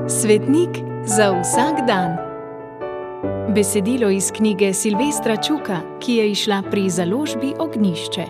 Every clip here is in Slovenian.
Svetnik za vsak dan. Besedilo iz knjige Silvestra Čuka, ki je izšla pri založbi Ognjišče.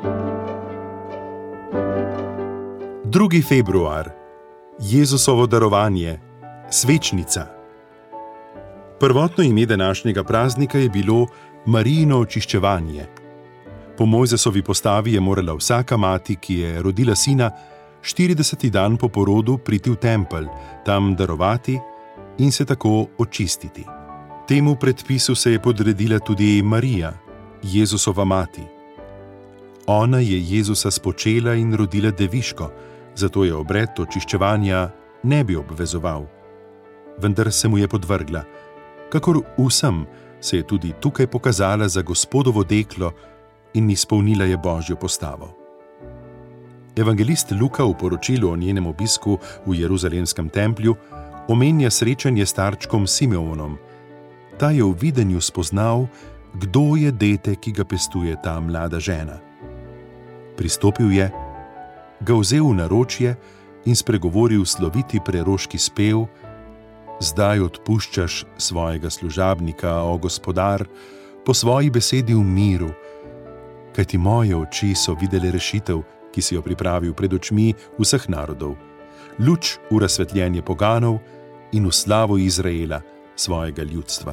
2. februar. Jezusovo darovanje, svečnica. Prvotno ime današnjega praznika je bilo Marijino očiščevanje. Po Mojzesovi postavi je morala vsaka mati, ki je rodila sina, 40. dan po porodu priti v tempelj, tam darovati in se tako očistiti. Temu predpisu se je podredila tudi Marija, Jezusova mati. Ona je Jezusa spočela in rodila deviško, zato je obred očiščevanja ne bi obvezoval. Vendar se mu je podvrgla. Kakor vsem se je tudi tukaj pokazala za Gospodovo deklo in izpolnila je Božjo postavo. Evangelist Luka v poročilu o njenem obisku v Jeruzalemskem templju omenja srečanje s starčkom Simeonom. Ta je v videnju spoznal, kdo je dete, ki ga pestuje ta mlada žena. Pristopil je, ga vzel v naročje in spregovoril sloviti preroški spev: Zdaj odpuščaš svojega služabnika, o Gospodar, po svoji besedi v miru, kajti moje oči so videle rešitev, ki si jo pripravil pred očmi vseh narodov, luč v razsvetljenje poganov in v slavo Izraela, svojega ljudstva.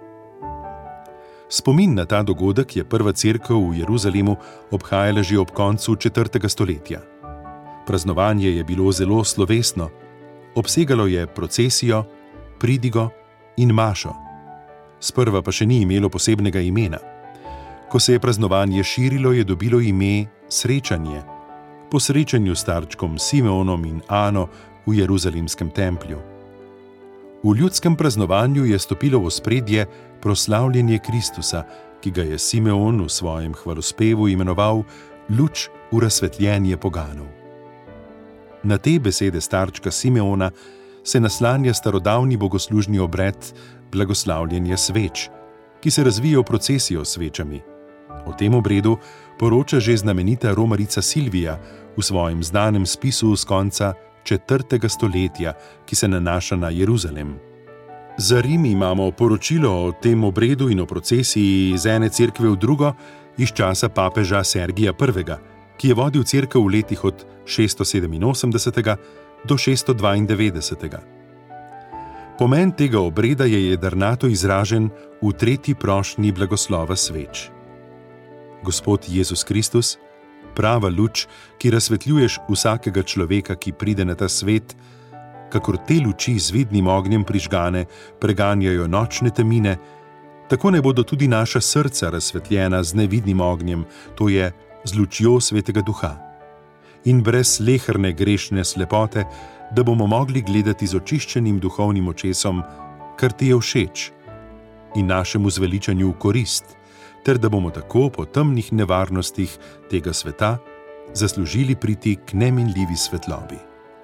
Spomin na ta dogodek je prva cerkev v Jeruzalemu obhajala že ob koncu 4. stoletja. Praznovanje je bilo zelo slovesno, obsegalo je procesijo, pridigo in mašo. Sprva pa še ni imelo posebnega imena. Ko se je praznovanje širilo, je dobilo ime srečanje, po srečanju s starčkom Simeonom in Ano v Jeruzalemskem templju. V ljudskem praznovanju je stopilo v ospredje proslavljanje Kristusa, ki ga je Simeon v svojem hvalospevu imenoval luč v razsvetljenje poganov. Na te besede starčka Simeona se naslanja starodavni bogoslužni obred blagoslavljanja sveč, ki se razvija v procesijo s svečami. O tem obredu poroča že znamenita romarica Silvija v svojem znanem spisu z konca 4. stoletja, ki se nanaša na Jeruzalem. Za Rim imamo poročilo o tem obredu in o procesiji iz ene cerkve v drugo iz časa papeža Sergija I., ki je vodil cerkev v letih od 687. do 692. Pomen tega obreda je jedrnato izražen v 3. prošnji blagoslova sveč. Gospod Jezus Kristus, prava luč, ki razsvetljuješ vsakega človeka, ki pride na ta svet, kakor te luči z vidnim ognjem prižgane preganjajo nočne temine, tako ne bodo tudi naša srca razsvetljena z nevidnim ognjem, to je z lučjo Svetega Duha. In brez sleherne grešne slepote, da bomo mogli gledati z očiščenim duhovnim očesom, kar ti je všeč, in našemu zveličanju v korist, ter da bomo tako po temnih nevarnostih tega sveta zaslužili priti k neminljivi svetlobi.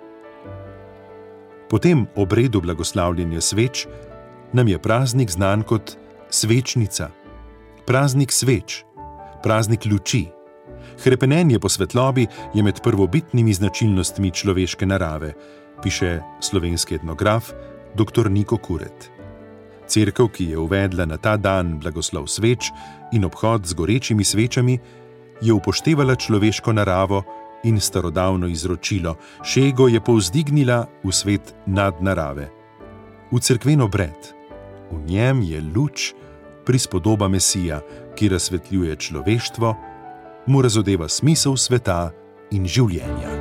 Po tem obredu blagoslavljanja sveč nam je praznik znan kot svečnica, praznik sveč, praznik luči. Hrepenenje po svetlobi je med prvobitnimi značilnostmi človeške narave, piše slovenski etnograf dr. Niko Kuret. Cerkev, ki je uvedla na ta dan blagoslov sveč in obhod z gorečimi svečami, je upoštevala človeško naravo in starodavno izročilo, šego je povzdignila v svet nadnarave. V cerkven obred, v njem je luč, prispodoba Mesija, ki razsvetljuje človeštvo, mu razodeva smisel sveta in življenja.